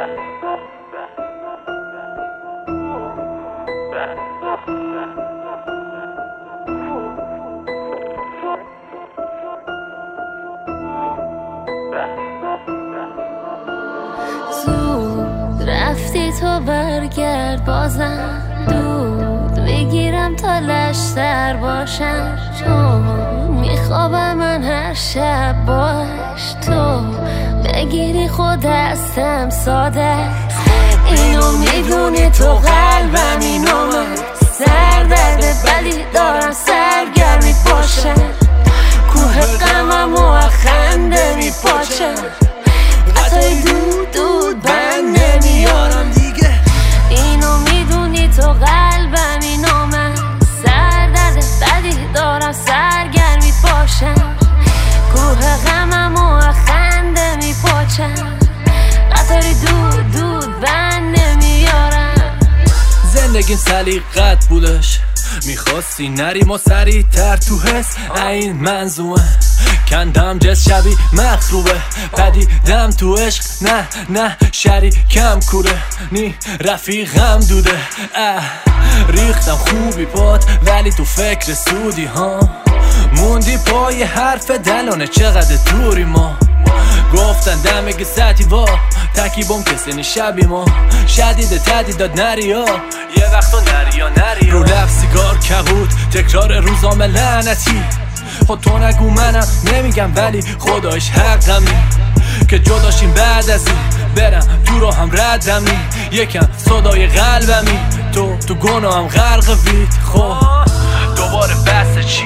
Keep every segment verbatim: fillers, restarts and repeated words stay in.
زود رفتی تو برگرد بازم دود بگیرم تا لشتر باشم چون میخوابم من هر شب باش تو بگیری خود هستم ساده اینو میدونی تو قلبم اینو من سر درد ولی دارم سرگرمی پاشم کوه غمم و خنده میپاچم قطعی دود دود بند نمیارم دیگه اینو میدونی تو قلبم اینو من سر درد بدی دارم سرگرمی پاشم کوه غمم و خنده میپاچم قطعی دود دود بند نمیارم زندگیم سلیقت بودش میخواستی نریم و سریع تر تو حس این منظومه کندم جس شبی مخروبه پدیدم تو عشق نه نه شریکم کوره نی رفیقم دوده اه ریختم خوبی پات ولی تو فکر سودی ها موندی پای حرف دلانه چقدر دوری ما گفتن دمگی سطی وا تکی بام کسی نی شبی ما شدید تدیداد نریا یه وقتا نریا نریا رو لب سیگار کبود تکرار روزام لعنتی خود تو نگو منم نمیگم ولی خدایش حقمی که جداشیم بعد از این برم تو رو هم ردمی یکم صدای قلبمی تو تو گناهم غرق وید خب دوباره بحث چی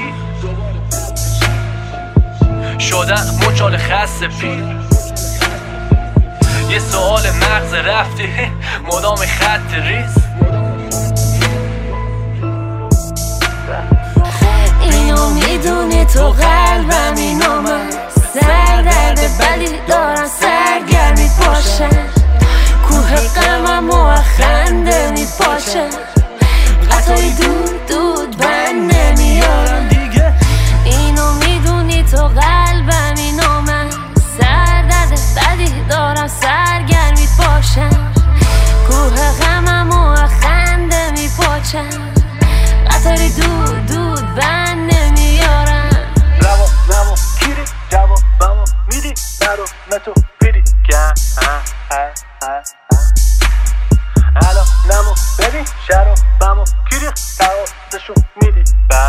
شدن مچال خسته پیر یه سوال مغز رفتی مدام خط ریز اینو میدونی تو قلبم اینو من سر درد ولی دارم سرگرمی پاشم کوه غمم و خنده میپاچم قطعی دود دود بند نمیارم دیگه اینو میدونی تو قلبم اینو من سر درد بدی دارم سرگرمی پاشم کوه غمم و خنده میپاچم قطعی دود دود بند نمیارم روا روا کیری جوابمو میدی نرو نتو پیری گم الان نمو ببین شرابمو کیری تقاضشو میدی بم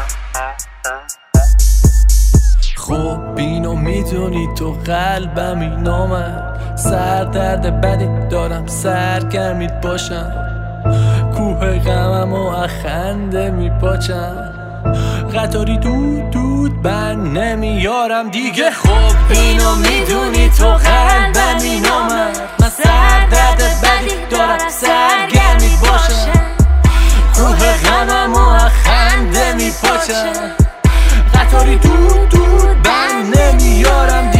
خب اینو میدونی تو قلبم اینو من سر درد بدی دارم سرگرمیت باشم کوه غمم و خنده میپاچم قطاری دود دود بند نمیارم دیگه خب اینو میدونی تو قلبم اینو من من سر درد بدی دارم سرگرمیت باشم کوه غمم و خنده میپاچم قطاری دود دود بند نمیارم دیگه